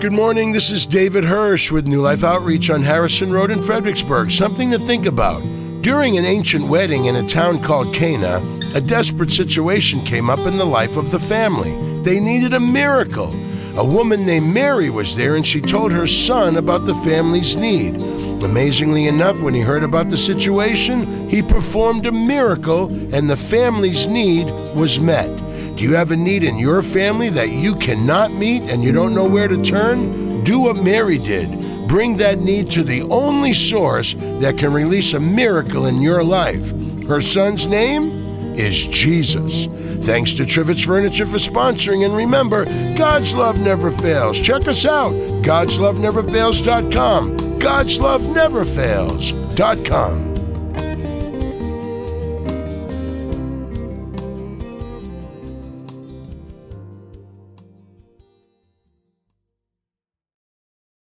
Good morning, this is David Hirsch with New Life Outreach on Harrison Road in Fredericksburg. Something to think about. During an ancient wedding in a town called Cana, a desperate situation came up in the life of the family. They needed a miracle. A woman named Mary was there, and she told her son about the family's need. Amazingly enough, when he heard about the situation, he performed a miracle, and the family's need was met. Do you have a need in your family that you cannot meet and you don't know where to turn? Do what Mary did. Bring that need to the only source that can release a miracle in your life. Her son's name is Jesus. Thanks to Trivets Furniture for sponsoring, and remember, God's love never fails. Check us out, godsloveneverfails.com, godsloveneverfails.com.